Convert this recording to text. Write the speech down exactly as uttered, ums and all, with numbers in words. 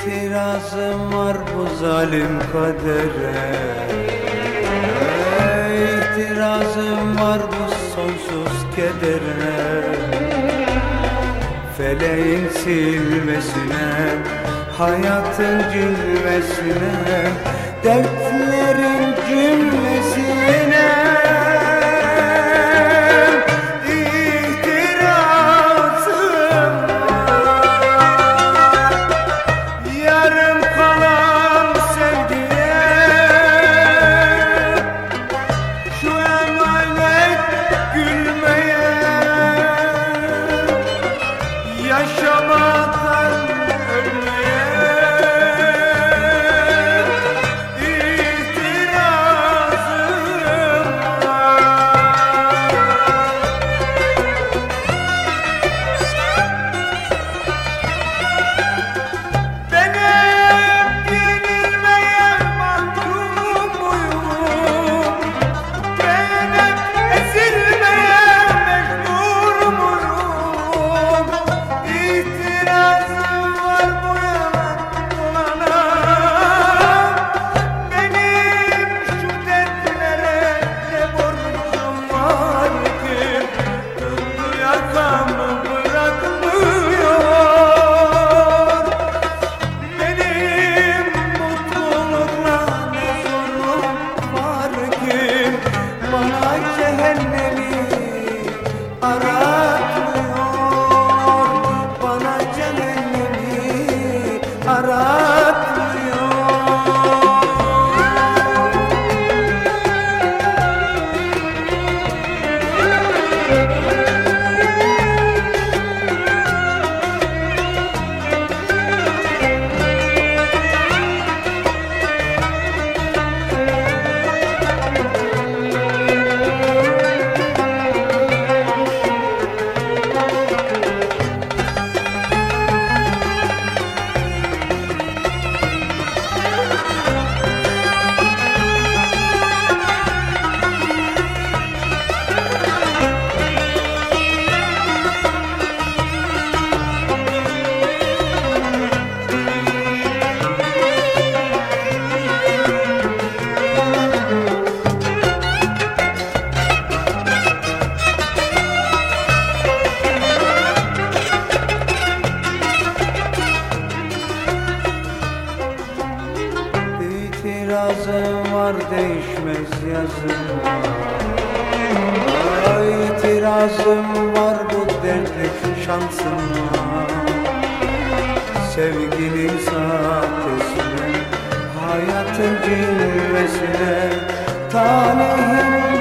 İtirazım var bu zalim kadere, İtirazım var bu sonsuz kedere. Feleğin silmesine, hayatın cilvesine, dertlerin cümlesine yaşamadan ölmeye itirazım var. Ben hep yenilmeye mahkum muyum? Ben hep ezilmeye mecbur muyum? İtirazım var bu yalan olana. Benim şu dertlere ne borcum var ki tuttu yakamı bırakmıyor. Benim mutlulukla ne zorum var ki bana cehennemi aratmıyor. Bana cehennemi aratmıyor. İtirazım var değişmez yazım var. İtirazım var bu dertli şansıma. Sevginin sahtesine, hayatın cilvesine, talihin